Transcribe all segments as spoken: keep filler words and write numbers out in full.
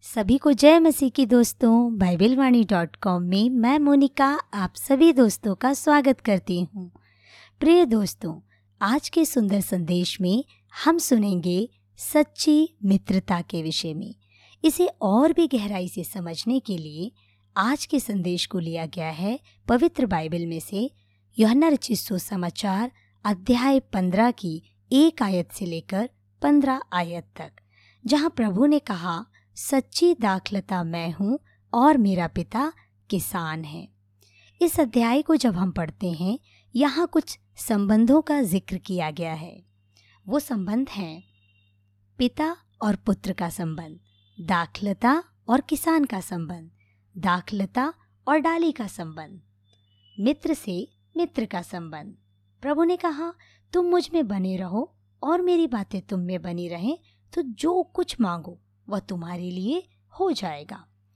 सभी को जय मसीह की दोस्तों। बाइबल वाणी डॉट कॉम में मैं मोनिका आप सभी दोस्तों का स्वागत करती हूँ। प्रिय दोस्तों, आज के सुंदर संदेश में हम सुनेंगे सच्ची मित्रता के विषय में। इसे और भी गहराई से समझने के लिए आज के संदेश को लिया गया है पवित्र बाइबल में से यूहन्ना रचित सुसमाचार अध्याय पंद्रह की एक आयत से लेकर पंद्रह आयत तक, जहाँ प्रभु ने कहा, सच्ची दाखलता मैं हूँ और मेरा पिता किसान है। इस अध्याय को जब हम पढ़ते हैं, यहाँ कुछ संबंधों का जिक्र किया गया है। वो संबंध हैं पिता और पुत्र का संबंध, दाखलता और किसान का संबंध, दाखलता और डाली का संबंध, मित्र से मित्र का संबंध। प्रभु ने कहा, तुम मुझ में बने रहो और मेरी बातें तुम में बनी रहें, तो जो कुछ मांगो वह तुम्हारे लिए हो जाएगा।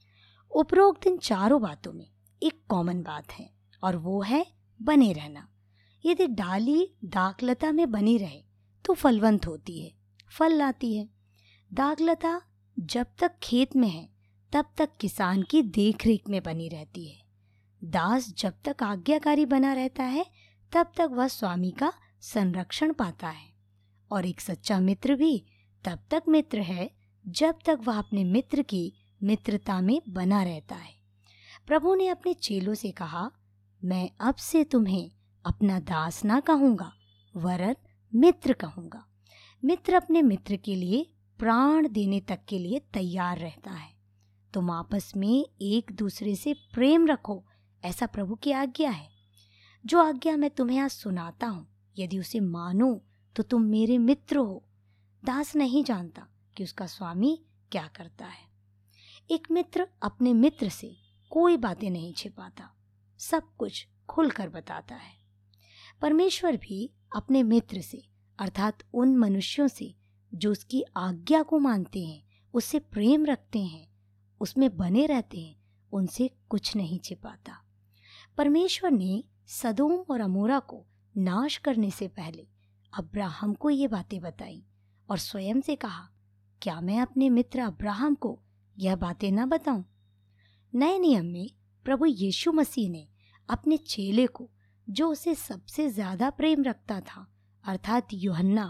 उपरोक्त इन चारों बातों में एक कॉमन बात है और वो है बने रहना। यदि डाली दाखलता में बनी रहे तो फलवंत होती है, फल लाती है। दाखलता जब तक खेत में है तब तक किसान की देखरेख में बनी रहती है। दास जब तक आज्ञाकारी बना रहता है तब तक वह स्वामी का संरक्षण पाता है, और एक सच्चा मित्र भी तब तक मित्र है जब तक वह अपने मित्र की मित्रता में बना रहता है। प्रभु ने अपने चेलों से कहा, मैं अब से तुम्हें अपना दास ना कहूँगा वरन मित्र कहूँगा। मित्र अपने मित्र के लिए प्राण देने तक के लिए तैयार रहता है। तुम आपस में एक दूसरे से प्रेम रखो, ऐसा प्रभु की आज्ञा है। जो आज्ञा मैं तुम्हें आज सुनाता हूँ, यदि उसे मानो तो तुम मेरे मित्र हो। दास नहीं जानता कि उसका स्वामी क्या करता है। एक मित्र अपने मित्र से कोई बातें नहीं छिपाता, सब कुछ खुलकर बताता है। परमेश्वर भी अपने मित्र से, अर्थात उन मनुष्यों से जो उसकी आज्ञा को मानते हैं, उससे प्रेम रखते हैं, उसमें बने रहते हैं, उनसे कुछ नहीं छिपाता। परमेश्वर ने सदोम और अमोरा को नाश करने से पहले अब्राहम को ये बातें बताई और स्वयं से कहा, क्या मैं अपने मित्र अब्राहम को यह बातें न बताऊं? नए नियम में प्रभु यीशु मसीह ने अपने चेले को, जो उसे सबसे ज्यादा प्रेम रखता था, अर्थात यूहन्ना,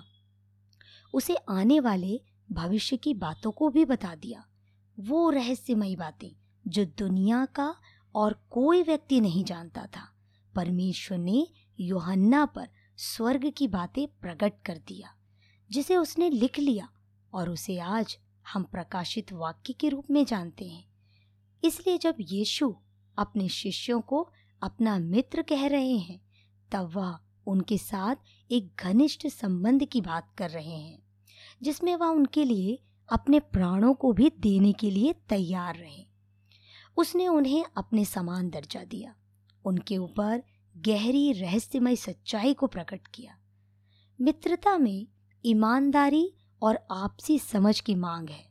उसे आने वाले भविष्य की बातों को भी बता दिया। वो रहस्यमयी बातें जो दुनिया का और कोई व्यक्ति नहीं जानता था, परमेश्वर ने यूहन्ना पर स्वर्ग की बातें प्रकट कर दिया, जिसे उसने लिख लिया और उसे आज हम प्रकाशित वाक्य के रूप में जानते हैं। इसलिए जब यीशु अपने शिष्यों को अपना मित्र कह रहे हैं, तब वह उनके साथ एक घनिष्ठ संबंध की बात कर रहे हैं, जिसमें वह उनके लिए अपने प्राणों को भी देने के लिए तैयार रहे। उसने उन्हें अपने समान दर्जा दिया, उनके ऊपर गहरी रहस्यमय सच्चाई को प्रकट किया। मित्रता में ईमानदारी और आपसी समझ की मांग है।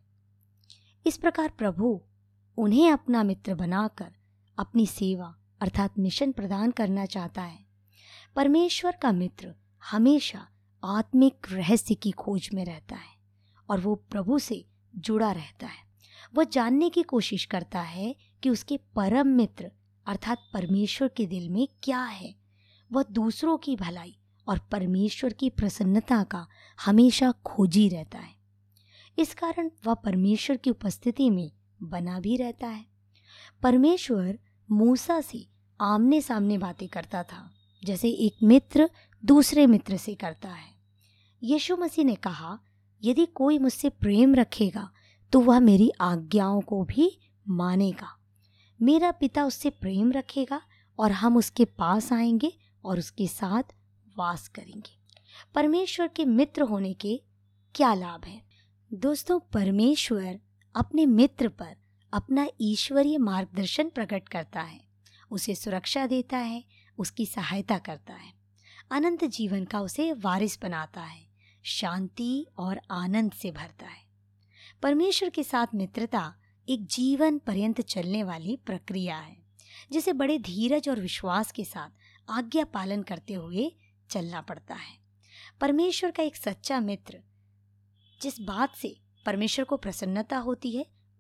इस प्रकार प्रभु उन्हें अपना मित्र बनाकर अपनी सेवा अर्थात मिशन प्रदान करना चाहता है। परमेश्वर का मित्र हमेशा आत्मिक रहस्य की खोज में रहता है और वो प्रभु से जुड़ा रहता है। वह जानने की कोशिश करता है कि उसके परम मित्र अर्थात परमेश्वर के दिल में क्या है। वह दूसरों की भलाई और परमेश्वर की प्रसन्नता का हमेशा खोजी रहता है। इस कारण वह परमेश्वर की उपस्थिति में बना भी रहता है। परमेश्वर मूसा से आमने सामने बातें करता था, जैसे एक मित्र दूसरे मित्र से करता है। यीशु मसीह ने कहा, यदि कोई मुझसे प्रेम रखेगा तो वह मेरी आज्ञाओं को भी मानेगा। मेरा पिता उससे प्रेम रखेगा और हम उसके पास आएंगे और उसके साथ वास करेंगे। परमेश्वर के मित्र होने के क्या लाभ हैं? दोस्तों, परमेश्वर अपने मित्र पर अपना ईश्वरीय मार्गदर्शन प्रकट करता है, उसे सुरक्षा देता है, उसकी सहायता करता है, अनंत जीवन का उसे वारिस बनाता है, शांति और आनंद से भरता है। परमेश्वर के साथ मित्रता एक जीवन पर्यंत चलने वाली प्रक्रिया है, जिसे बड़े धीरज और विश्वास के साथ आज्ञा पालन करते हुए चलना पड़ता है। परमेश्वर का एक सच्चा मित्र जिस बात से परमेश्वर को प्रसन्नता होती है,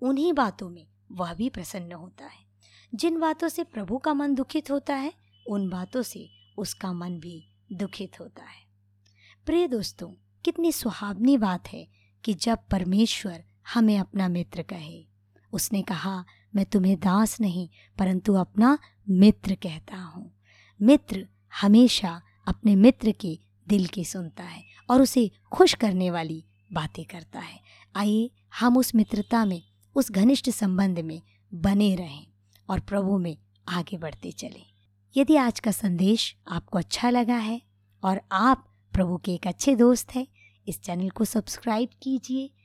उन्हीं बातों में वह भी प्रसन्न होता है। जिन बातों से प्रभु का मन दुखित होता है, उन बातों से उसका मन भी दुखित होता है। प्रिय दोस्तों, कितनी सुहावनी बात है कि जब परमेश्वर हमें अपना मित्र कहे। उसने कहा, मैं तुम्हें दास नहीं परंतु अपना मित्र कहता हूँ। मित्र हमेशा अपने मित्र के दिल की सुनता है और उसे खुश करने वाली बातें करता है। आइए हम उस मित्रता में, उस घनिष्ठ संबंध में बने रहें और प्रभु में आगे बढ़ते चलें। यदि आज का संदेश आपको अच्छा लगा है और आप प्रभु के एक अच्छे दोस्त हैं, इस चैनल को सब्सक्राइब कीजिए